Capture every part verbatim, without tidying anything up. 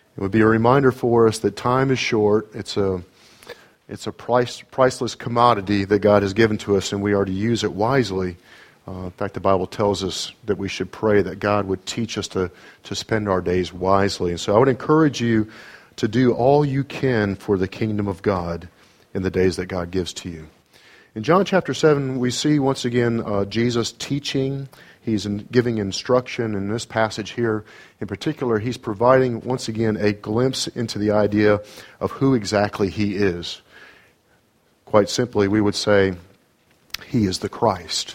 It would be a reminder for us that time is short. It's a it's a price, priceless commodity that God has given to us, and we are to use it wisely. Uh, in fact, the Bible tells us that we should pray that God would teach us to, to spend our days wisely. And so I would encourage you to do all you can for the kingdom of God in the days that God gives to you. In John chapter seven, we see once again uh, Jesus teaching. He's in, giving instruction. In this passage here, in particular, he's providing once again a glimpse into the idea of who exactly he is. Quite simply, we would say, he is the Christ.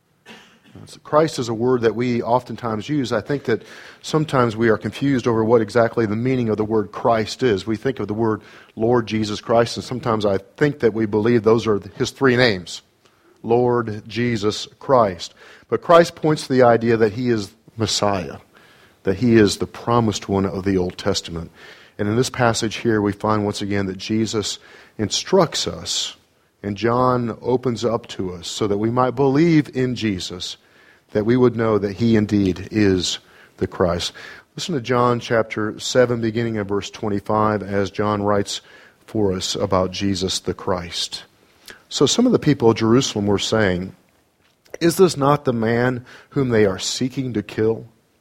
Christ is a word that we oftentimes use. I think that sometimes we are confused over what exactly the meaning of the word Christ is. We think of the word Lord Jesus Christ, and sometimes I think that we believe those are his three names. Lord Jesus Christ. But Christ points to the idea that he is Messiah, that he is the promised one of the Old Testament. And in this passage here, we find once again that Jesus instructs us, and John opens up to us so that we might believe in Jesus, that we would know that he indeed is the Christ. Listen to John chapter seven, beginning at verse twenty-five, as John writes for us about Jesus the Christ. So some of the people of Jerusalem were saying, "Is this not the man whom they are seeking to kill?"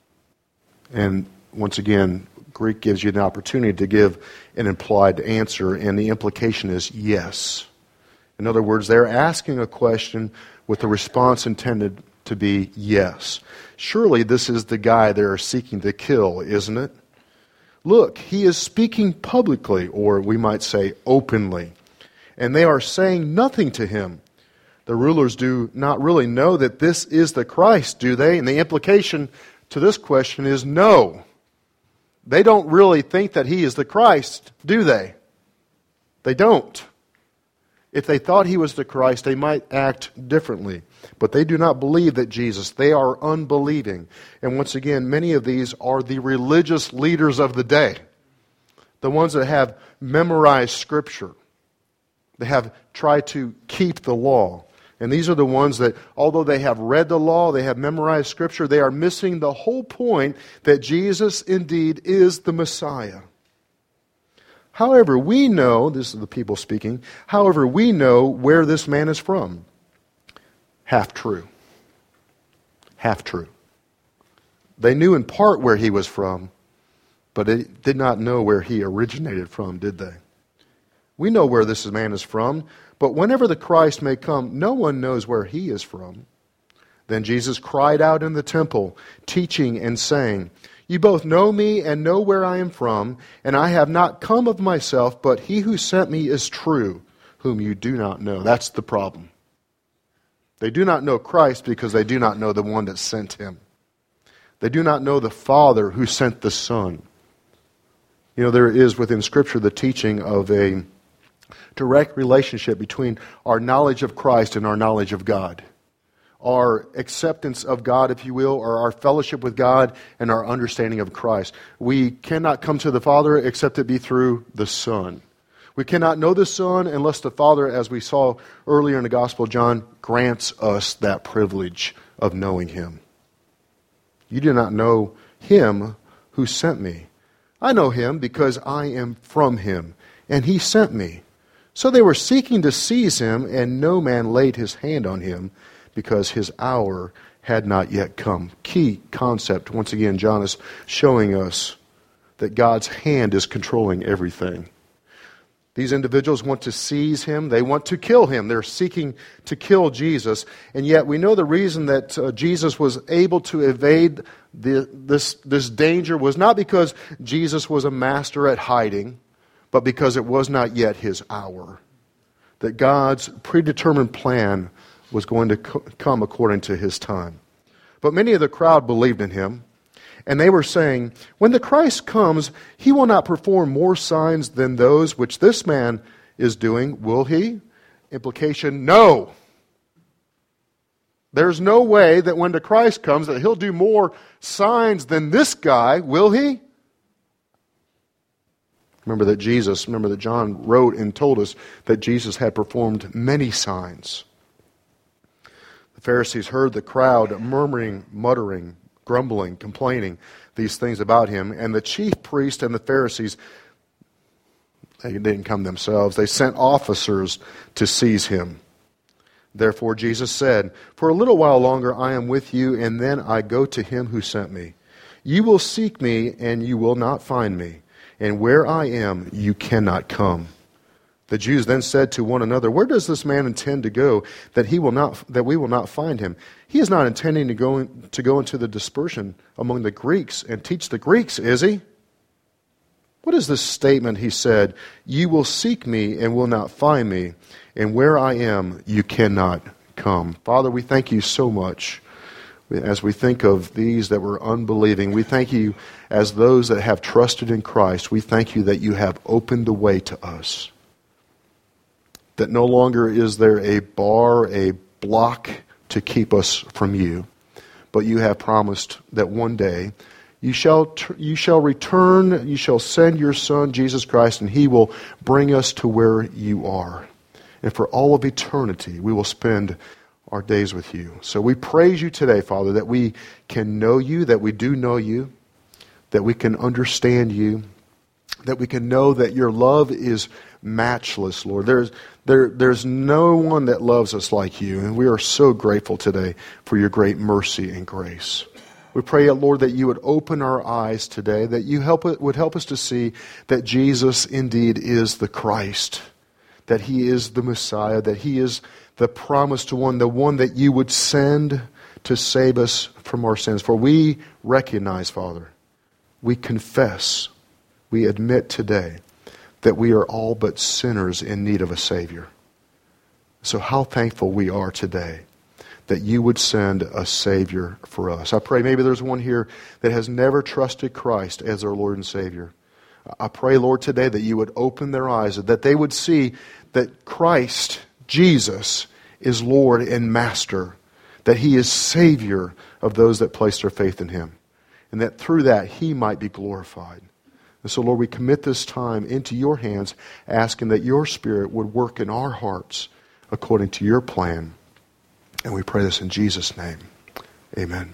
And once again, Greek gives you an opportunity to give an implied answer, and the implication is yes. In other words, they're asking a question with the response intended to be yes. Surely this is the guy they're seeking to kill, isn't it? Look, he is speaking publicly, or we might say openly, and they are saying nothing to him. The rulers do not really know that this is the Christ, do they? And the implication to this question is no. They don't really think that he is the Christ, do they? They don't. If they thought he was the Christ, they might act differently. But they do not believe that Jesus. They are unbelieving. And once again, many of these are the religious leaders of the day. The ones that have memorized Scripture. They have tried to keep the law. And these are the ones that, although they have read the law, they have memorized Scripture, they are missing the whole point that Jesus indeed is the Messiah. However, we know, this is the people speaking, however, we know where this man is from. Half true. Half true. They knew in part where he was from, but they did not know where he originated from, did they? We know where this man is from, but whenever the Christ may come, no one knows where he is from. Then Jesus cried out in the temple, teaching and saying, "You both know me and know where I am from, and I have not come of myself, but he who sent me is true, whom you do not know." That's the problem. They do not know Christ because they do not know the one that sent him. They do not know the Father who sent the Son. You know, there is within Scripture the teaching of a direct relationship between our knowledge of Christ and our knowledge of God. Our acceptance of God, if you will, or our fellowship with God and our understanding of Christ. We cannot come to the Father except it be through the Son. We cannot know the Son unless the Father, as we saw earlier in the Gospel of John, grants us that privilege of knowing him. You do not know him who sent me. I know him because I am from him, and he sent me. So they were seeking to seize him, and no man laid his hand on him, because his hour had not yet come. Key concept. Once again, John is showing us that God's hand is controlling everything. These individuals want to seize him. They want to kill him. They're seeking to kill Jesus. And yet we know the reason that uh, Jesus was able to evade the, this, this danger was not because Jesus was a master at hiding, but because it was not yet his hour. That God's predetermined plan was going to co- come according to his time. But many of the crowd believed in him, and they were saying, "When the Christ comes, he will not perform more signs than those which this man is doing, will he?" Implication, no. There's no way that when the Christ comes that he'll do more signs than this guy, will he? Remember that Jesus, remember that John wrote and told us that Jesus had performed many signs. The Pharisees heard the crowd murmuring, muttering, grumbling, complaining these things about him. And the chief priests and the Pharisees, they didn't come themselves. They sent officers to seize him. Therefore Jesus said, "For a little while longer I am with you, and then I go to him who sent me. You will seek me, and you will not find me. And where I am, you cannot come." The Jews then said to one another, "Where does this man intend to go, that he will not, that we will not find him? He is not intending to go in, to go into the dispersion among the Greeks and teach the Greeks, is he? What is this statement?" he said, "You will seek me and will not find me, and where I am, you cannot come." Father, we thank you so much. As we think of these that were unbelieving, we thank you as those that have trusted in Christ. We thank you that you have opened the way to us. That no longer is there a bar, a block to keep us from you, but you have promised that one day you shall you shall return, you shall send your Son, Jesus Christ, and he will bring us to where you are. And for all of eternity, we will spend our days with you. So we praise you today, Father, that we can know you, that we do know you, that we can understand you, that we can know that your love is matchless, Lord. There's there there's no one that loves us like you, and we are so grateful today for your great mercy and grace. We pray, Lord, that you would open our eyes today, that you help would help us to see that Jesus indeed is the Christ, that he is the Messiah, that he is the promised one, the one that you would send to save us from our sins. For we recognize, Father, we confess, we admit today that we are all but sinners in need of a Savior. So how thankful we are today that you would send a Savior for us. I pray maybe there's one here that has never trusted Christ as their Lord and Savior. I pray, Lord, today that you would open their eyes, that they would see that Christ, Jesus, is Lord and Master, that he is Savior of those that place their faith in him, and that through that he might be glorified. And so, Lord, we commit this time into your hands, asking that your Spirit would work in our hearts according to your plan. And we pray this in Jesus' name. Amen.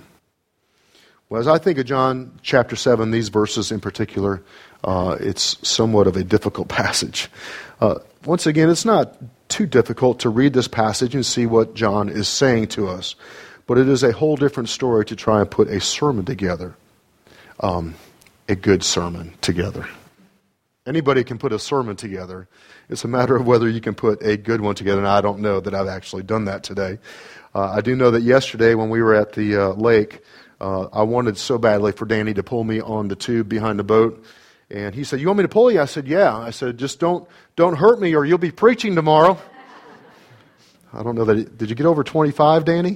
Well, as I think of John chapter seven, these verses in particular, uh, it's somewhat of a difficult passage. Uh, once again, it's not too difficult to read this passage and see what John is saying to us. But it is a whole different story to try and put a sermon together. Um, a good sermon together. Anybody can put a sermon together. It's a matter of whether you can put a good one together. And I don't know that I've actually done that today. Uh, I do know that yesterday when we were at the uh, lake, uh, I wanted so badly for Danny to pull me on the tube behind the boat. And he said, "You want me to pull you?" I said, "Yeah." I said, "Just don't don't hurt me or you'll be preaching tomorrow." I don't know that. It, did you get over twenty-five, Danny?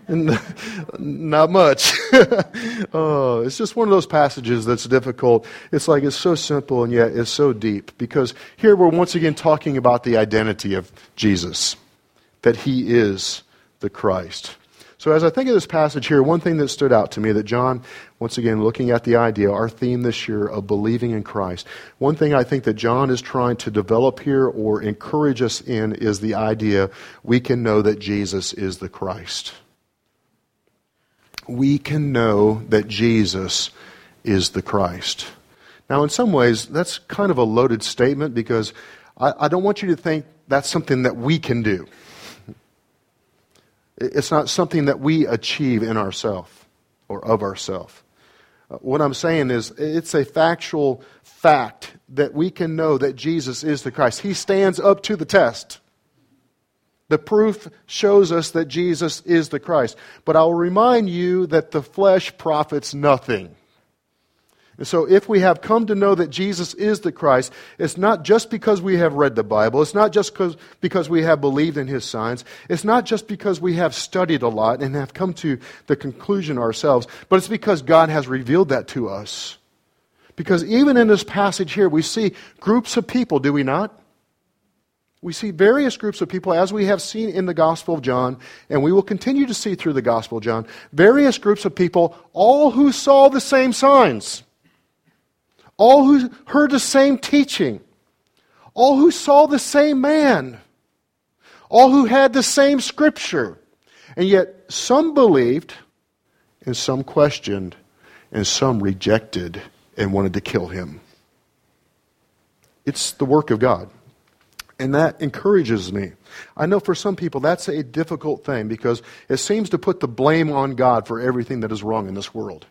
Not much. Oh, it's just one of those passages that's difficult. It's like it's so simple and yet it's so deep. Because here we're once again talking about the identity of Jesus, that he is the Christ. So as I think of this passage here, one thing that stood out to me that John, once again, looking at the idea, our theme this year of believing in Christ, one thing I think that John is trying to develop here or encourage us in is the idea we can know that Jesus is the Christ. We can know that Jesus is the Christ. Now, in some ways, that's kind of a loaded statement because I, I don't want you to think that's something that we can do. It's not something that we achieve in ourselves or of ourselves. Uh, what I'm saying is it's a factual fact that we can know that Jesus is the Christ. He stands up to the test. The proof shows us that Jesus is the Christ. But I'll remind you that the flesh profits nothing. And so if we have come to know that Jesus is the Christ, it's not just because we have read the Bible. It's not just because, because we have believed in his signs. It's not just because we have studied a lot and have come to the conclusion ourselves. But it's because God has revealed that to us. Because even in this passage here, we see groups of people, do we not? We see various groups of people, as we have seen in the Gospel of John, and we will continue to see through the Gospel of John, various groups of people, all who saw the same signs, all who heard the same teaching, all who saw the same man, all who had the same Scripture. And yet some believed and some questioned, and some rejected and wanted to kill him. It's the work of God. And that encourages me. I know for some people that's a difficult thing because it seems to put the blame on God for everything that is wrong in this world.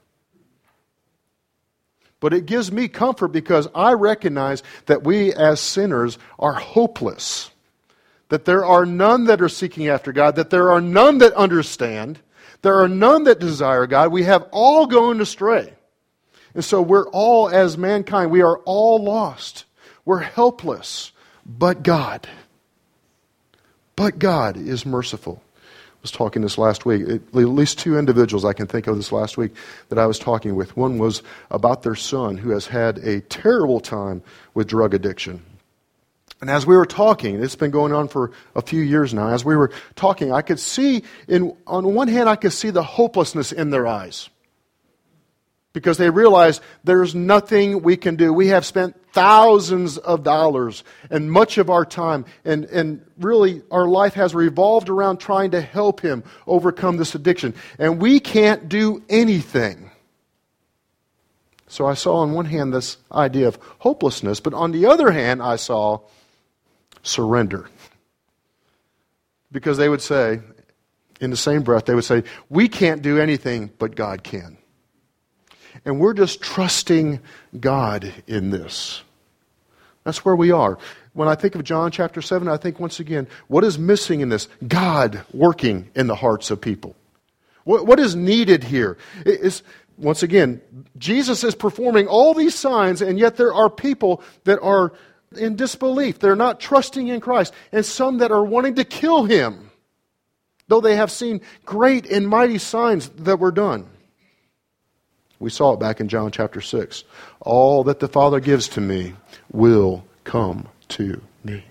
But it gives me comfort because I recognize that we as sinners are hopeless. That there are none that are seeking after God. That there are none that understand. There are none that desire God. We have all gone astray. And so we're all, as mankind, we are all lost. We're helpless. But God, but God is merciful. I was talking this last week. At least two individuals I can think of this last week that I was talking with. One was about their son who has had a terrible time with drug addiction. And as we were talking, it's been going on for a few years now. As we were talking, I could see, in, on one hand, I could see the hopelessness in their eyes. Because they realize there's nothing we can do. We have spent thousands of dollars and much of our time. And, and really, our life has revolved around trying to help him overcome this addiction. And we can't do anything. So I saw on one hand this idea of hopelessness. But on the other hand, I saw surrender. Because they would say, in the same breath, they would say, we can't do anything, but God can. And we're just trusting God in this. That's where we are. When I think of John chapter seven, I think once again, what is missing in this? God working in the hearts of people. What, what is needed here? It is, once again, Jesus is performing all these signs, and yet there are people that are in disbelief. They're not trusting in Christ. And some that are wanting to kill him, though they have seen great and mighty signs that were done. We saw it back in John chapter six. All that the Father gives to me will come to me.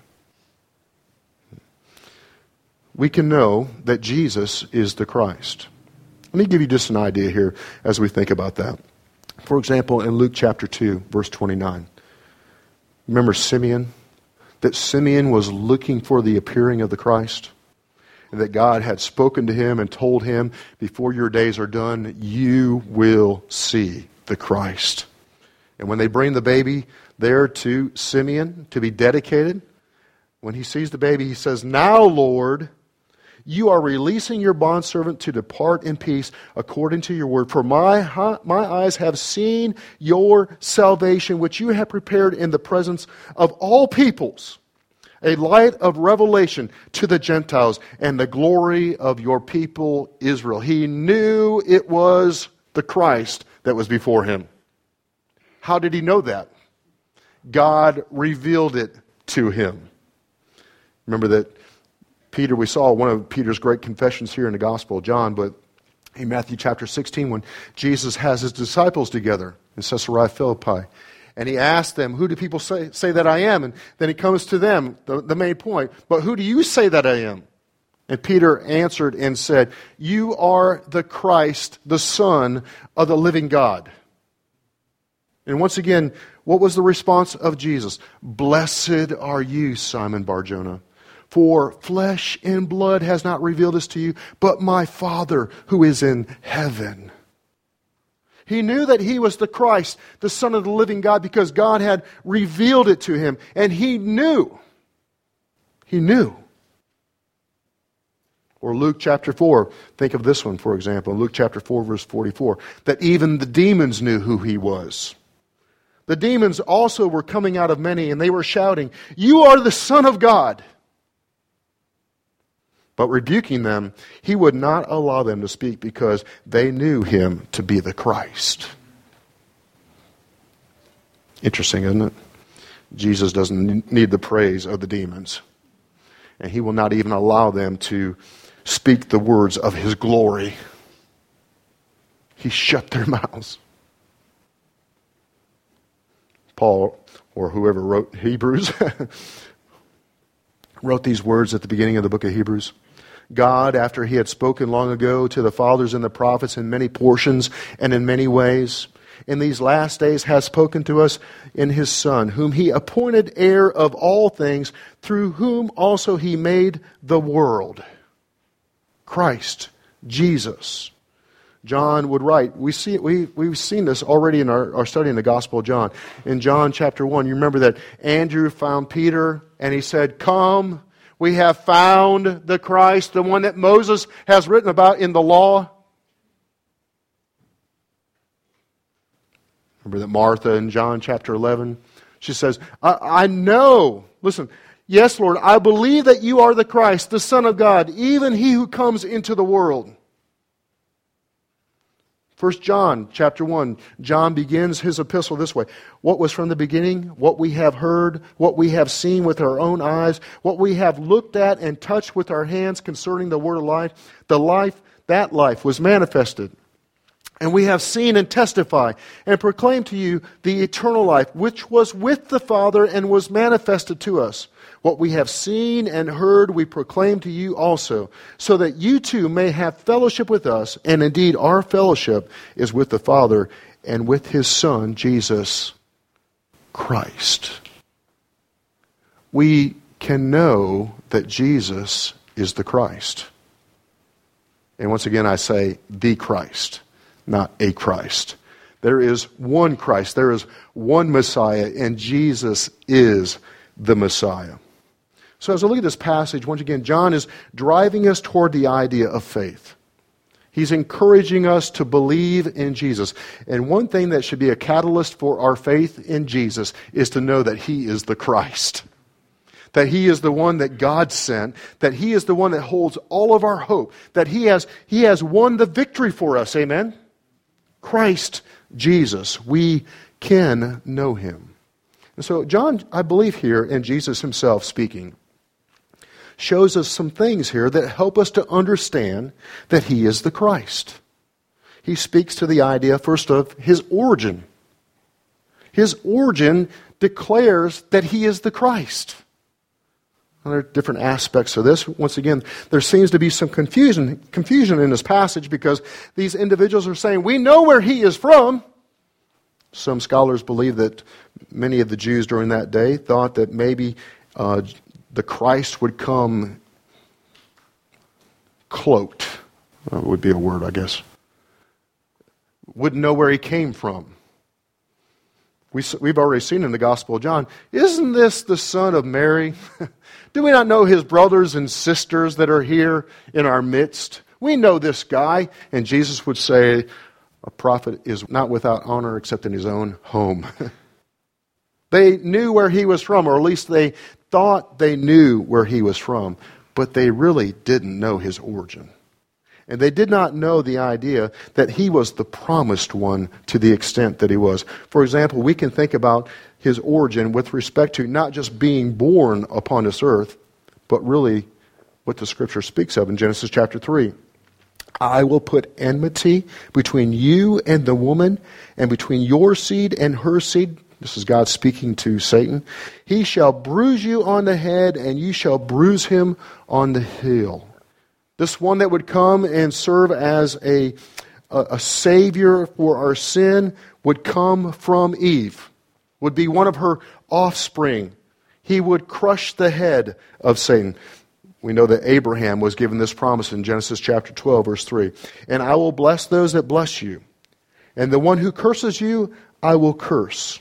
We can know that Jesus is the Christ. Let me give you just an idea here as we think about that. For example, in Luke chapter two, verse twenty-nine. Remember Simeon? That Simeon was looking for the appearing of the Christ? And that God had spoken to him and told him, before your days are done, you will see the Christ. And when they bring the baby there to Simeon to be dedicated, when he sees the baby, he says, now, Lord, you are releasing your bondservant to depart in peace according to your word. For my, my eyes have seen your salvation, which you have prepared in the presence of all peoples, a light of revelation to the Gentiles and the glory of your people Israel. He knew it was the Christ that was before him. How did he know that? God revealed it to him. Remember that Peter, we saw one of Peter's great confessions here in the Gospel of John, but in Matthew chapter sixteen, when Jesus has his disciples together in Caesarea Philippi, and he asked them, who do people say, say that I am? And then he comes to them, the, the main point, but who do you say that I am? And Peter answered and said, you are the Christ, the Son of the living God. And once again, what was the response of Jesus? Blessed are you, Simon Bar-Jonah, for flesh and blood has not revealed this to you, but my Father who is in heaven. He knew that he was the Christ, the Son of the living God, because God had revealed it to him. And he knew. He knew. Or Luke chapter four. Think of this one, for example. Luke chapter four, verse forty-four. That even the demons knew who he was. The demons also were coming out of many, and they were shouting, you are the Son of God. But rebuking them, he would not allow them to speak because they knew him to be the Christ. Interesting, isn't it? Jesus doesn't need the praise of the demons. And he will not even allow them to speak the words of his glory. He shut their mouths. Paul, or whoever wrote Hebrews, wrote these words at the beginning of the book of Hebrews. God, after he had spoken long ago to the fathers and the prophets in many portions and in many ways, in these last days has spoken to us in his Son, whom he appointed heir of all things, through whom also he made the world. Christ, Jesus, John would write. We see we we've seen this already in our, our study in the Gospel of John. In John chapter one, you remember that Andrew found Peter and he said, "Come, we have found the Christ, the one that Moses has written about in the law." Remember that Martha in John chapter eleven, she says, I, I know, listen, "Yes, Lord, I believe that you are the Christ, the Son of God, even he who comes into the world." First John chapter one, John begins his epistle this way. "What was from the beginning, what we have heard, what we have seen with our own eyes, what we have looked at and touched with our hands concerning the word of life, the life, that life was manifested. And we have seen and testify and proclaim to you the eternal life, which was with the Father and was manifested to us. What we have seen and heard we proclaim to you also, so that you too may have fellowship with us. And indeed our fellowship is with the Father and with His Son, Jesus Christ." We can know that Jesus is the Christ. And once again I say the Christ, not a Christ. There is one Christ, there is one Messiah, and Jesus is the Messiah. So as I look at this passage, once again, John is driving us toward the idea of faith. He's encouraging us to believe in Jesus. And one thing that should be a catalyst for our faith in Jesus is to know that He is the Christ. That He is the one that God sent. That He is the one that holds all of our hope. That He has, He has won the victory for us. Amen? Christ Jesus. We can know Him. And so John, I believe here, and Jesus Himself speaking, shows us some things here that help us to understand that He is the Christ. He speaks to the idea first of His origin. His origin declares that He is the Christ. And there are different aspects of this. Once again, there seems to be some confusion, confusion in this passage because these individuals are saying, we know where He is from. Some scholars believe that many of the Jews during that day thought that maybe uh, the Christ would come cloaked. That would be a word, I guess. Wouldn't know where He came from. We, we've already seen in the Gospel of John, isn't this the son of Mary? Do we not know His brothers and sisters that are here in our midst? We know this guy. And Jesus would say, a prophet is not without honor except in his own home. They knew where He was from, or at least they thought they knew where He was from, but they really didn't know His origin. And they did not know the idea that He was the promised one to the extent that He was. For example, we can think about His origin with respect to not just being born upon this earth, but really what the Scripture speaks of in Genesis chapter three. "I will put enmity between you and the woman, and between your seed and her seed." This is God speaking to Satan. "He shall bruise you on the head, and you shall bruise him on the heel." This one that would come and serve as a, a, a savior for our sin would come from Eve, would be one of her offspring. He would crush the head of Satan. We know that Abraham was given this promise in Genesis chapter twelve, verse three. "And I will bless those that bless you, and the one who curses you, I will curse.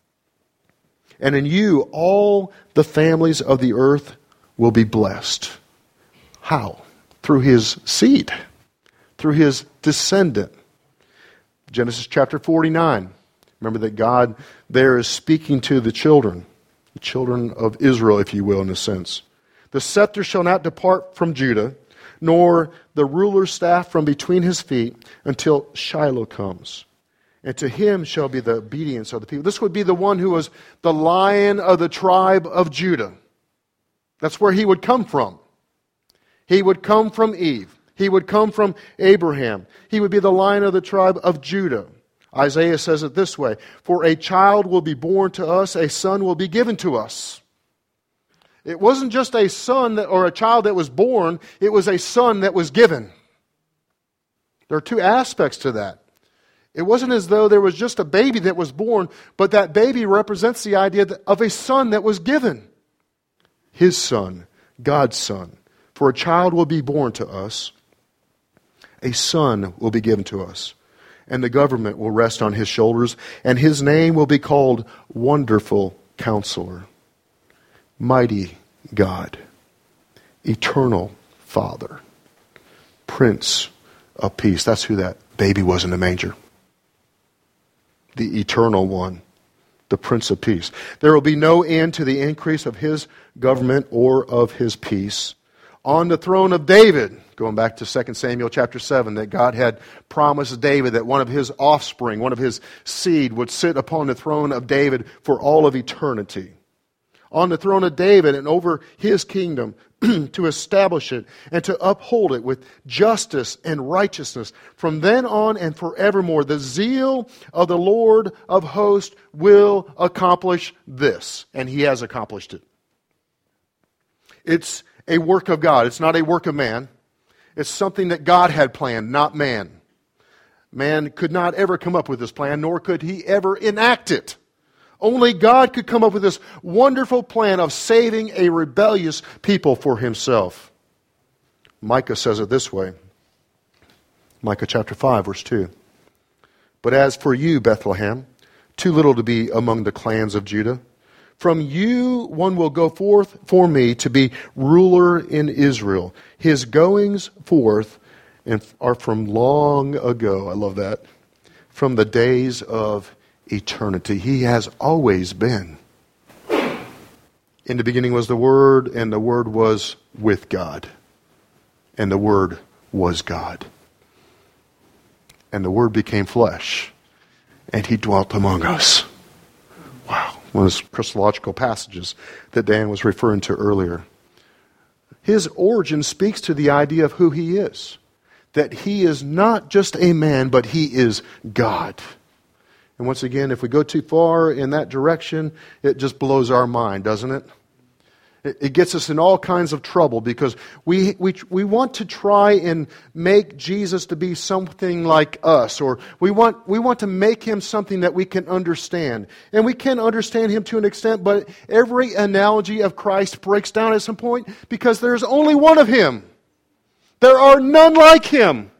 And in you, all the families of the earth will be blessed." How? Through his seed, through his descendant. Genesis chapter forty-nine. Remember that God there is speaking to the children, the children of Israel, if you will, in a sense. "The scepter shall not depart from Judah, nor the ruler's staff from between his feet, until Shiloh comes. And to him shall be the obedience of the people." This would be the one who was the Lion of the tribe of Judah. That's where he would come from. He would come from Eve. He would come from Abraham. He would be the Lion of the tribe of Judah. Isaiah says it this way, "For a child will be born to us, a son will be given to us." It wasn't just a son that, or a child that was born, it was a son that was given. There are two aspects to that. It wasn't as though there was just a baby that was born, but that baby represents the idea of a son that was given. His son, God's son. "For a child will be born to us, A son will be given to us, and the government will rest on his shoulders, and his name will be called Wonderful Counselor, Mighty God, Eternal Father, Prince of Peace. That's who that baby was in the manger. The Eternal One, the Prince of Peace. There will be no end to the increase of his government or of his peace. On the throne of David, going back to Second Samuel chapter seven, that God had promised David that one of his offspring, one of his seed, would sit upon the throne of David for all of eternity. On the throne of David and over his kingdom, to establish it and to uphold it with justice and righteousness from then on and forevermore. The zeal of the Lord of hosts will accomplish this, and he has accomplished it. It's a work of God. It's not a work of man. It's something that God had planned, not man. Man could not ever come up with this plan, nor could he ever enact it. Only God could come up with this wonderful plan of saving a rebellious people for himself. Micah says it this way. Micah chapter five, verse two. But as for you, Bethlehem, too little to be among the clans of Judah, from you one will go forth for me to be ruler in Israel. His goings forth are from long ago. I love that. From the days of eternity. He has always been. In the beginning was the Word, and the Word was with God. And the Word was God. And the Word became flesh, and He dwelt among us. Wow. One of those Christological passages that Dan was referring to earlier. His origin speaks to the idea of who He is. That He is not just a man, but He is God. And once again, if we go too far in that direction, it just blows our mind, doesn't it? It, it gets us in all kinds of trouble because we, we we want to try and make Jesus to be something like us, or we want we want to make Him something that we can understand. And we can understand Him to an extent, but every analogy of Christ breaks down at some point because there's only one of Him. There are none like Him.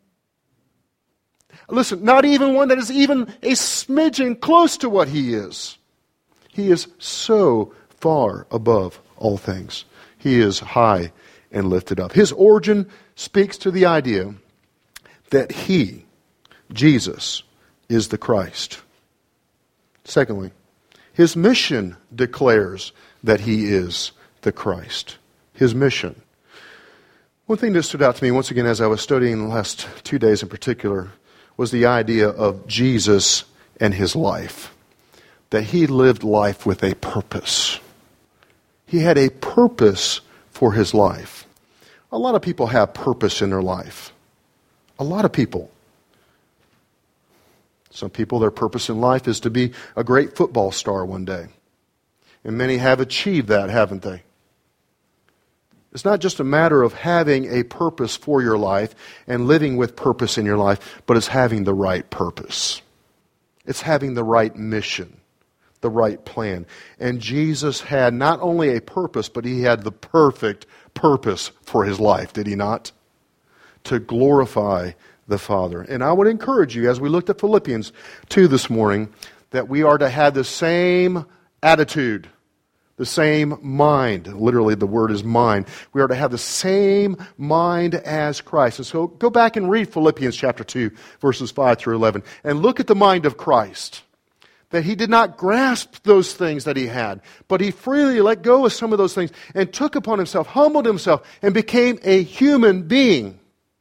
Listen, not even one that is even a smidgen close to what He is. He is so far above all things. He is high and lifted up. His origin speaks to the idea that He, Jesus, is the Christ. Secondly, His mission declares that He is the Christ. His mission. One thing that stood out to me once again as I was studying the last two days in particular was the idea of Jesus and His life. That He lived life with a purpose. He had a purpose for His life. A lot of people have purpose in their life. A lot of people. Some people, their purpose in life is to be a great football star one day. And many have achieved that, haven't they? It's not just a matter of having a purpose for your life and living with purpose in your life, but it's having the right purpose. It's having the right mission, the right plan. And Jesus had not only a purpose, but He had the perfect purpose for His life, did He not? To glorify the Father. And I would encourage you, as we looked at Philippians two this morning, that we are to have the same attitude. The same mind. Literally, the word is mind. We are to have the same mind as Christ. And so go back and read Philippians chapter two, verses five through eleven, and look at the mind of Christ. That He did not grasp those things that He had, but He freely let go of some of those things and took upon Himself, humbled Himself, and became a human being.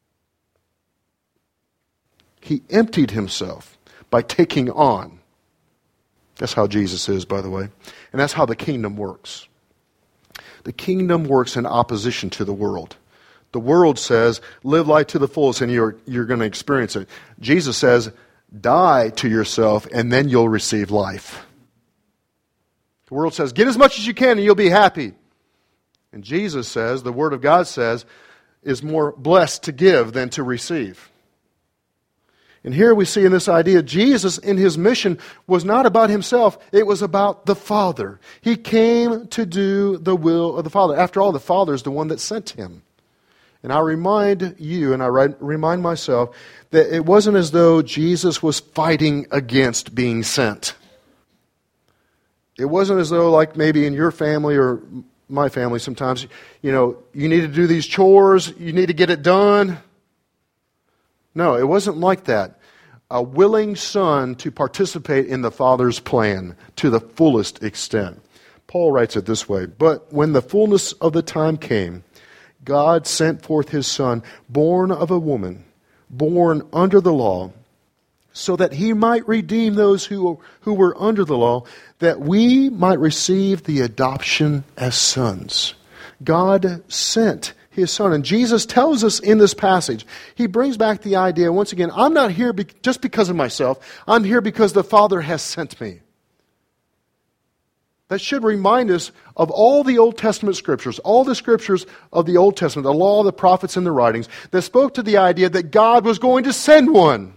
He emptied Himself by taking on. That's how Jesus is, by the way. And that's how the kingdom works. The kingdom works in opposition to the world. The world says, live life to the fullest and you're, you're going to experience it. Jesus says, die to yourself and then you'll receive life. The world says, get as much as you can and you'll be happy. And Jesus says, the Word of God says, is more blessed to give than to receive. And here we see in this idea, Jesus in His mission was not about Himself, it was about the Father. He came to do the will of the Father. After all, the Father is the one that sent Him. And I remind you, and I remind myself, that it wasn't as though Jesus was fighting against being sent. It wasn't as though, like maybe in your family or my family sometimes, you know, you need to do these chores, you need to get it done. No, it wasn't like that. A willing son to participate in the Father's plan to the fullest extent. Paul writes it this way, "But when the fullness of the time came, God sent forth his Son, born of a woman, born under the law, so that he might redeem those who, who were under the law, that we might receive the adoption as sons." God sent his Son. And Jesus tells us in this passage, he brings back the idea, once again, I'm not here be- just because of myself. I'm here because the Father has sent me. That should remind us of all the Old Testament scriptures, all the scriptures of the Old Testament, the law, the prophets, and the writings, that spoke to the idea that God was going to send one.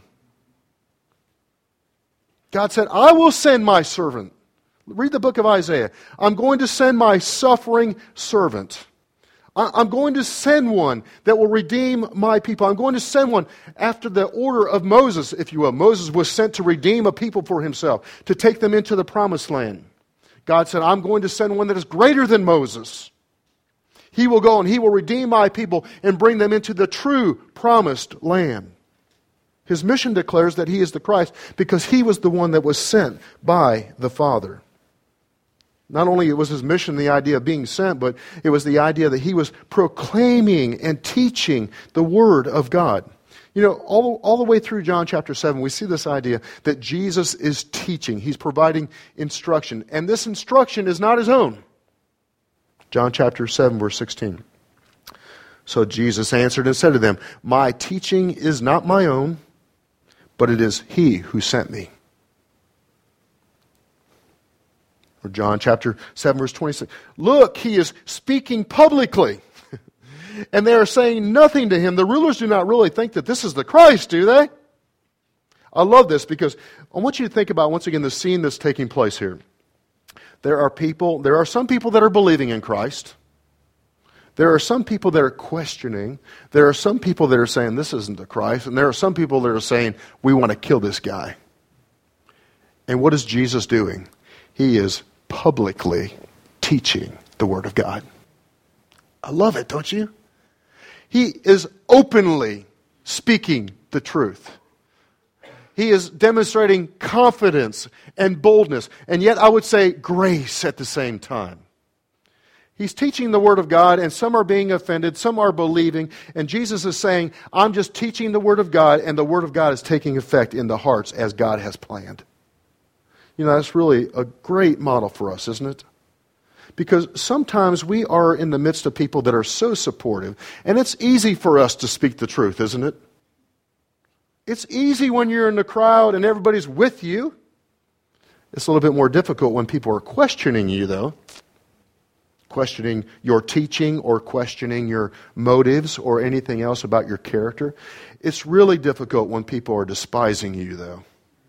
God said, I will send my servant. Read the book of Isaiah. I'm going to send my suffering servant. I'm going to send one that will redeem my people. I'm going to send one after the order of Moses, if you will. Moses was sent to redeem a people for himself, to take them into the promised land. God said, I'm going to send one that is greater than Moses. He will go and he will redeem my people and bring them into the true promised land. His mission declares that he is the Christ because he was the one that was sent by the Father. Not only was his mission the idea of being sent, but it was the idea that he was proclaiming and teaching the Word of God. You know, all, all the way through John chapter seven, we see this idea that Jesus is teaching. He's providing instruction. And this instruction is not his own. John chapter seven, verse sixteen. So Jesus answered and said to them, my teaching is not my own, but it is he who sent me. Or John chapter seven, verse twenty-six. Look, he is speaking publicly. And they are saying nothing to him. The rulers do not really think that this is the Christ, do they? I love this because I want you to think about, once again, the scene that's taking place here. There are people, there are some people that are believing in Christ. There are some people that are questioning. There are some people that are saying, this isn't the Christ. And there are some people that are saying, we want to kill this guy. And what is Jesus doing? He is publicly teaching the Word of God. I love it, don't you? He is openly speaking the truth. He is demonstrating confidence and boldness, and yet I would say grace at the same time. He's teaching the Word of God, and some are being offended, some are believing, and Jesus is saying, I'm just teaching the Word of God, and the Word of God is taking effect in the hearts as God has planned. You know, that's really a great model for us, isn't it? Because sometimes we are in the midst of people that are so supportive, and it's easy for us to speak the truth, isn't it? It's easy when you're in the crowd and everybody's with you. It's a little bit more difficult when people are questioning you, though. Questioning your teaching or questioning your motives or anything else about your character. It's really difficult when people are despising you, though.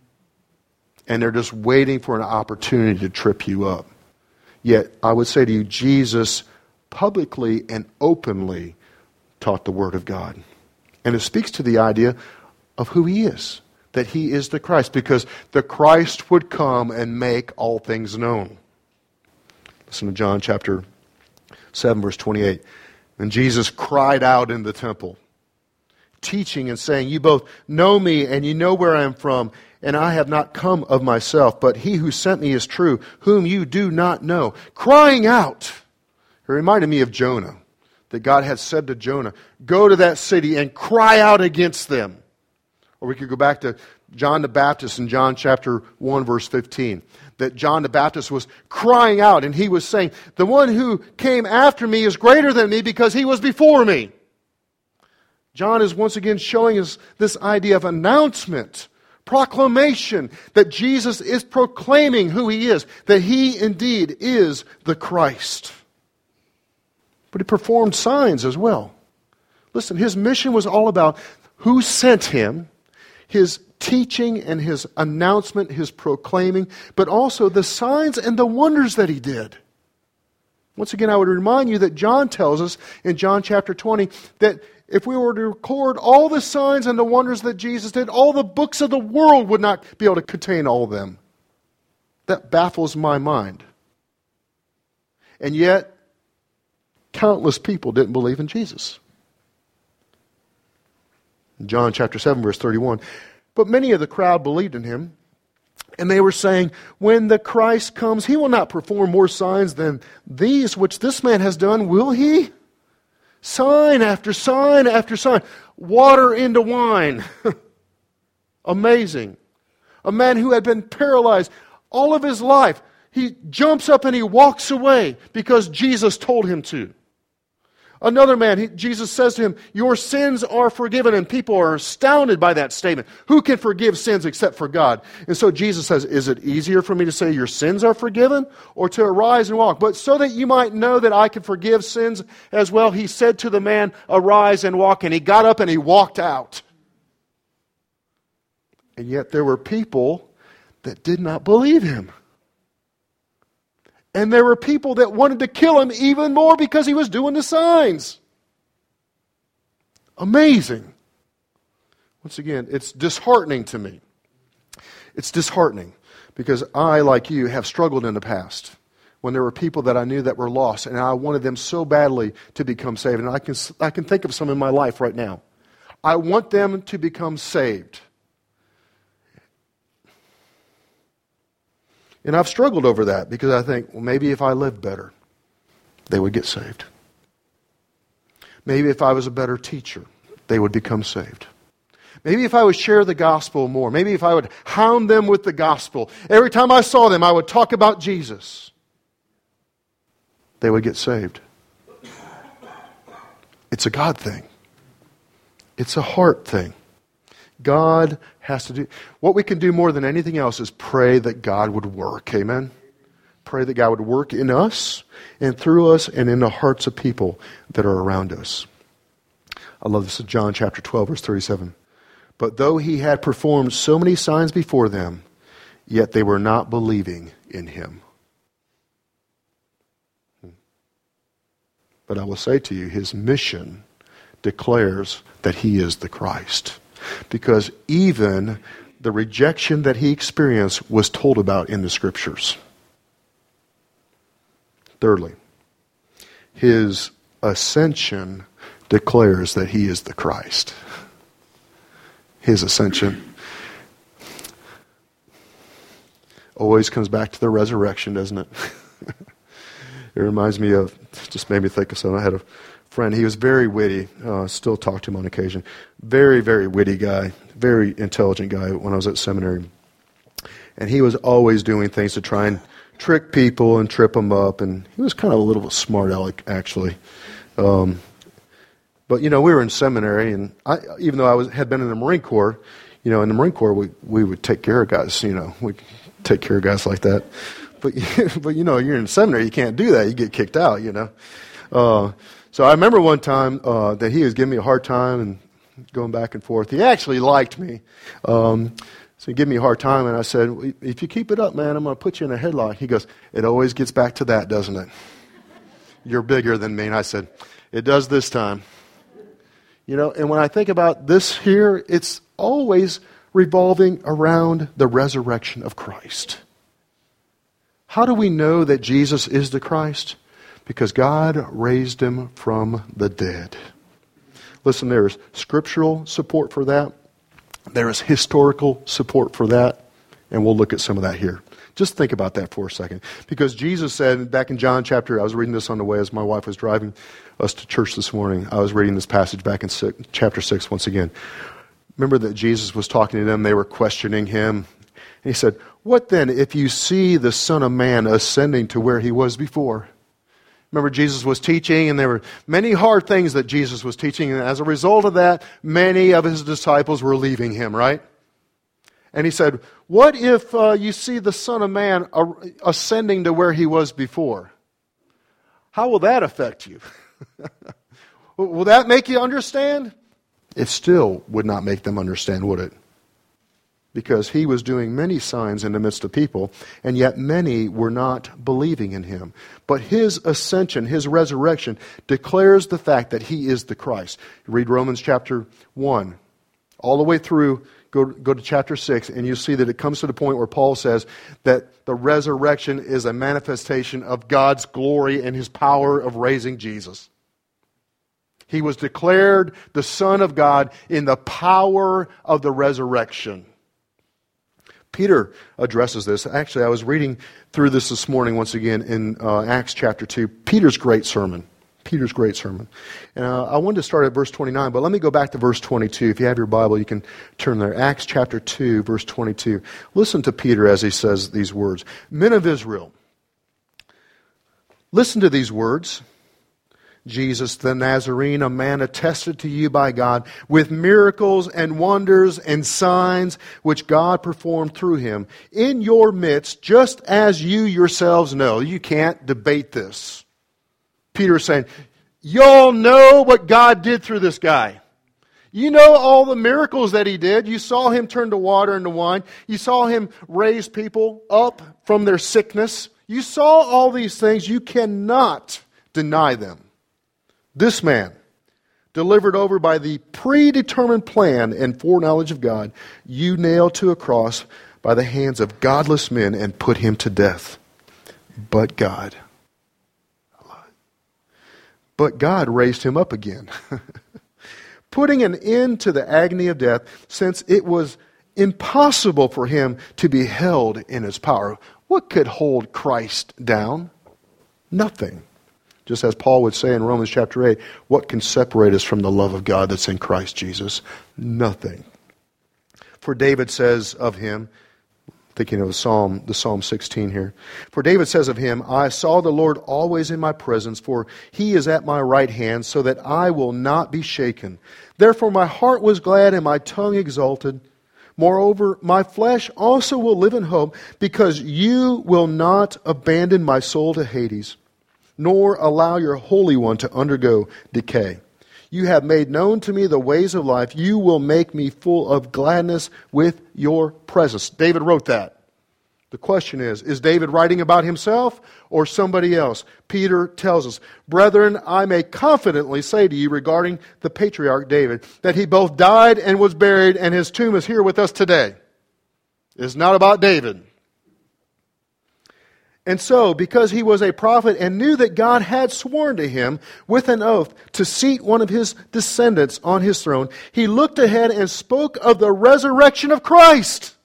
And they're just waiting for an opportunity to trip you up. Yet, I would say to you, Jesus publicly and openly taught the Word of God. And it speaks to the idea of who he is, that he is the Christ, because the Christ would come and make all things known. Listen to John chapter seven, verse twenty-eight. And Jesus cried out in the temple, teaching and saying, you both know me and you know where I am from, and I have not come of myself, but he who sent me is true, whom you do not know. Crying out. It reminded me of Jonah, that God had said to Jonah, go to that city and cry out against them. Or we could go back to John the Baptist in John chapter one, verse fifteen. That John the Baptist was crying out and he was saying, the one who came after me is greater than me because he was before me. John is once again showing us this idea of announcement, proclamation, that Jesus is proclaiming who he is, that he indeed is the Christ. But he performed signs as well. Listen, his mission was all about who sent him, his teaching and his announcement, his proclaiming, but also the signs and the wonders that he did. Once again, I would remind you that John tells us in John chapter twenty that if we were to record all the signs and the wonders that Jesus did, all the books of the world would not be able to contain all of them. That baffles my mind. And yet, countless people didn't believe in Jesus. John chapter seven, verse thirty-one. But many of the crowd believed in him, and they were saying, when the Christ comes, he will not perform more signs than these which this man has done, will he? Sign after sign after sign. Water into wine. Amazing. A man who had been paralyzed all of his life. He jumps up and he walks away because Jesus told him to. Another man, he, Jesus says to him, your sins are forgiven. And people are astounded by that statement. Who can forgive sins except for God? And so Jesus says, is it easier for me to say your sins are forgiven or to arise and walk? But so that you might know that I can forgive sins as well, he said to the man, arise and walk. And he got up and he walked out. And yet there were people that did not believe him. And there were people that wanted to kill him even more because he was doing the signs. Amazing. Once again, it's disheartening to me. It's disheartening because I, like you, have struggled in the past when there were people that I knew that were lost and I wanted them so badly to become saved. And I can, I can think of some in my life right now. I want them to become saved. And I've struggled over that because I think, well, maybe if I lived better, they would get saved. Maybe if I was a better teacher, they would become saved. Maybe if I would share the gospel more. Maybe if I would hound them with the gospel. Every time I saw them, I would talk about Jesus. They would get saved. It's a God thing. It's a heart thing. God has to do... What we can do more than anything else is pray that God would work. Amen? Pray that God would work in us and through us and in the hearts of people that are around us. I love this in John chapter twelve, verse thirty-seven. But though he had performed so many signs before them, yet they were not believing in him. But I will say to you, his mission declares that he is the Christ. Because even the rejection that he experienced was told about in the Scriptures. Thirdly, his ascension declares that he is the Christ. His ascension always comes back to the resurrection, doesn't it? It reminds me of, just made me think of something. I had a friend, he was very witty, uh, still talk to him on occasion. Very, very witty guy, very intelligent guy when I was at seminary. And he was always doing things to try and trick people and trip them up. And he was kind of a little smart aleck, actually. Um, but, you know, we were in seminary, and I, even though I was had been in the Marine Corps, you know, in the Marine Corps, we, we would take care of guys, you know. We take care of guys like that. But, but you know, you're in seminary, you can't do that. You get kicked out, you know. Uh, so I remember one time uh, that he was giving me a hard time and going back and forth. He actually liked me. Um, so he gave me a hard time, and I said, if you keep it up, man, I'm going to put you in a headlock. He goes, it always gets back to that, doesn't it? You're bigger than me. And I said, it does this time. You know, and when I think about this here, it's always revolving around the resurrection of Christ. How do we know that Jesus is the Christ? Because God raised him from the dead. Listen, there is scriptural support for that. There is historical support for that. And we'll look at some of that here. Just think about that for a second. Because Jesus said back in John chapter, I was reading this on the way as my wife was driving us to church this morning. I was reading this passage back in six, chapter six once again. Remember that Jesus was talking to them. They were questioning him. And he said, what then if you see the Son of Man ascending to where he was before? Remember, Jesus was teaching, and there were many hard things that Jesus was teaching. And as a result of that, many of his disciples were leaving him, right? And he said, what if uh, you see the Son of Man ascending to where he was before? How will that affect you? Will that make you understand? It still would not make them understand, would it? because he was doing many signs in the midst of people, and yet many were not believing in him. But his ascension, his resurrection, declares the fact that he is the Christ. You read Romans chapter one, all the way through, go, go to chapter six, and you see that it comes to the point where Paul says that the resurrection is a manifestation of God's glory and his power of raising Jesus. He was declared the Son of God in the power of the resurrection. Peter addresses this. Actually, I was reading through this this morning once again in uh, Acts chapter two. Peter's great sermon. Peter's great sermon. And uh, I wanted to start at verse twenty-nine, but let me go back to verse twenty-two. If you have your Bible, you can turn there. Acts chapter two, verse twenty-two. Listen to Peter as he says these words. Men of Israel, listen to these words. Jesus the Nazarene, a man attested to you by God with miracles and wonders and signs which God performed through him in your midst, just as you yourselves know. You can't debate this. Peter's saying, y'all know what God did through this guy. You know all the miracles that he did. You saw him turn the water into wine. You saw him raise people up from their sickness. You saw all these things. You cannot deny them. This man, delivered over by the predetermined plan and foreknowledge of God, you nailed to a cross by the hands of godless men and put him to death. But God, but God raised him up again, putting an end to the agony of death, since it was impossible for him to be held in his power. What could hold Christ down? Nothing. Just as Paul would say in Romans chapter eight, what can separate us from the love of God that's in Christ Jesus? Nothing. For David says of him, thinking of the Psalm, the Psalm sixteen here. For David says of him, I saw the Lord always in my presence, for he is at my right hand, so that I will not be shaken. Therefore my heart was glad and my tongue exulted. Moreover, my flesh also will live in hope, because you will not abandon my soul to Hades, nor allow your Holy One to undergo decay. You have made known to me the ways of life. You will make me full of gladness with your presence. David wrote that. The question is, is David writing about himself or somebody else? Peter tells us, brethren, I may confidently say to you regarding the patriarch David, that he both died and was buried, and his tomb is here with us today. It's not about David. And so, because he was a prophet and knew that God had sworn to him with an oath to seat one of his descendants on his throne, he looked ahead and spoke of the resurrection of Christ.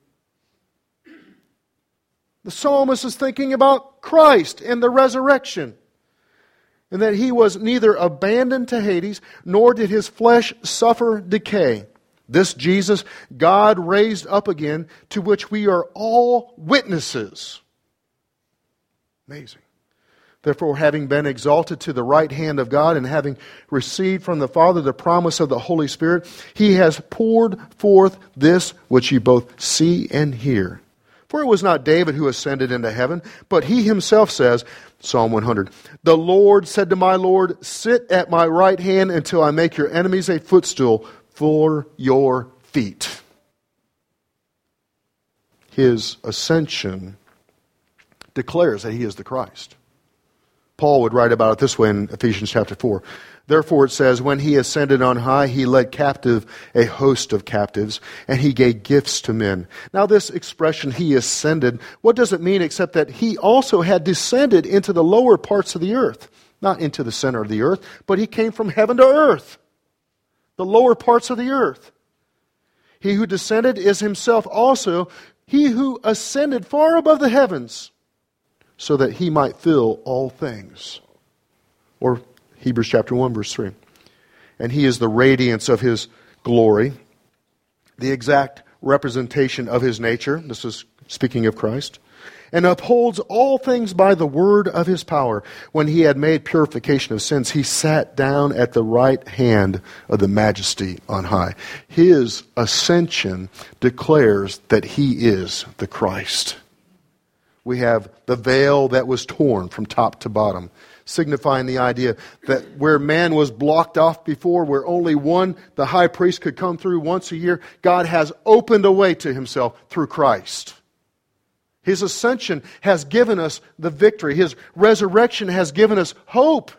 The psalmist is thinking about Christ and the resurrection, and that he was neither abandoned to Hades, nor did his flesh suffer decay. This Jesus God raised up again, to which we are all witnesses. Amazing. Therefore, having been exalted to the right hand of God and having received from the Father the promise of the Holy Spirit, he has poured forth this which you both see and hear. For it was not David who ascended into heaven, but he himself says, Psalm one hundred, the Lord said to my Lord, sit at my right hand until I make your enemies a footstool for your feet. His ascension declares that he is the Christ. Paul would write about it this way in Ephesians chapter four. Therefore it says, when he ascended on high, he led captive a host of captives, and he gave gifts to men. Now this expression, he ascended, what does it mean except that he also had descended into the lower parts of the earth? Not into the center of the earth, but he came from heaven to earth. The lower parts of the earth. He who descended is himself also he who ascended far above the heavens, so that he might fill all things. Or Hebrews chapter one, verse three. And he is the radiance of his glory, the exact representation of his nature. This is speaking of Christ. And upholds all things by the word of his power. When he had made purification of sins, he sat down at the right hand of the majesty on high. His ascension declares that he is the Christ. We have the veil that was torn from top to bottom, signifying the idea that where man was blocked off before, where only one, the high priest, could come through once a year, God has opened a way to himself through Christ. His ascension has given us the victory. His resurrection has given us hope.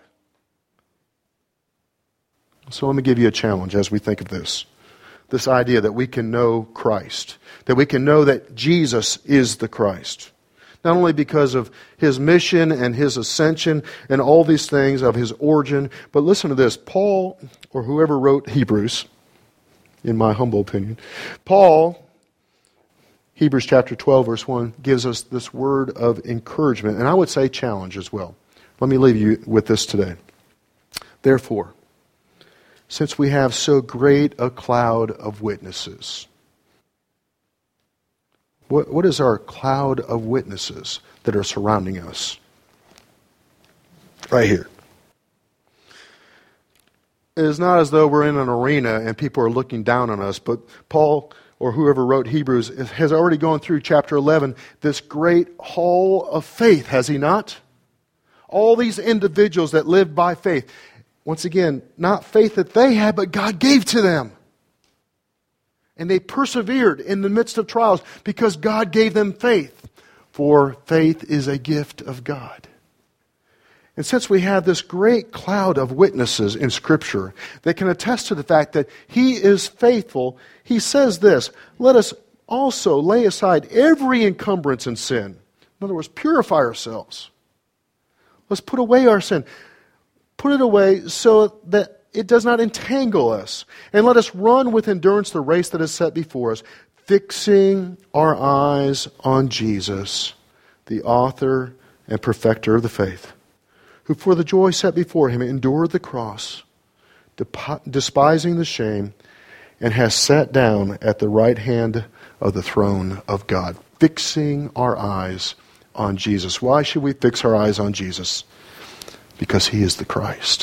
So let me give you a challenge as we think of this. This idea that we can know Christ. That we can know that Jesus is the Christ. Not only because of His mission and His ascension and all these things of His origin, but listen to this. Paul, or whoever wrote Hebrews, in my humble opinion, Paul, Hebrews chapter twelve, verse one, gives us this word of encouragement, and I would say challenge as well. Let me leave you with this today. Therefore, since we have so great a cloud of witnesses. What, what is our cloud of witnesses that are surrounding us? Right here. It is not as though we're in an arena and people are looking down on us, but Paul, or whoever wrote Hebrews, has already gone through chapter eleven, this great hall of faith, has he not? All these individuals that lived by faith. Once again, not faith that they had, but God gave to them. And they persevered in the midst of trials because God gave them faith. For faith is a gift of God. And since we have this great cloud of witnesses in Scripture that can attest to the fact that He is faithful, He says this, let us also lay aside every encumbrance and sin. In other words, purify ourselves. Let's put away our sin. Put it away so that it does not entangle us. And let us run with endurance the race that is set before us, fixing our eyes on Jesus, the author and perfecter of the faith, who for the joy set before Him endured the cross, despising the shame, and has sat down at the right hand of the throne of God. Fixing our eyes on Jesus. Why should we fix our eyes on Jesus? Because He is the Christ.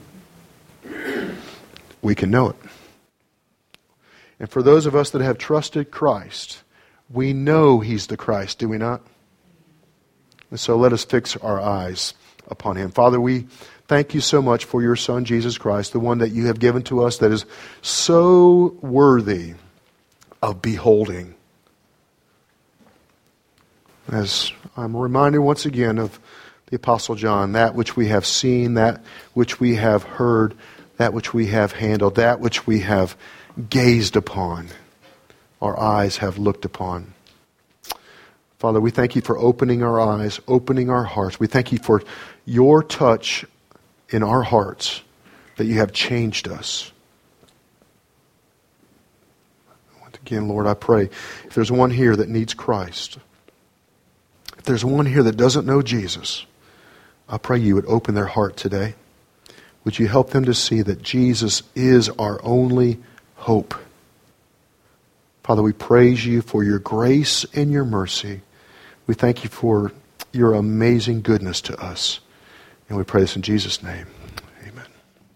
We can know it. And for those of us that have trusted Christ, we know He's the Christ, do we not? And so let us fix our eyes upon Him. Father, we thank You so much for Your Son, Jesus Christ, the one that You have given to us that is so worthy of beholding. As I'm reminded once again of the Apostle John, that which we have seen, that which we have heard, that which we have handled, that which we have gazed upon, our eyes have looked upon. Father, we thank You for opening our eyes, opening our hearts. We thank You for Your touch in our hearts, that You have changed us. Once again, Lord, I pray, if there's one here that needs Christ, if there's one here that doesn't know Jesus, I pray You would open their heart today. Would You help them to see that Jesus is our only hope? Father, we praise You for Your grace and Your mercy. We thank You for Your amazing goodness to us. And we pray this in Jesus' name.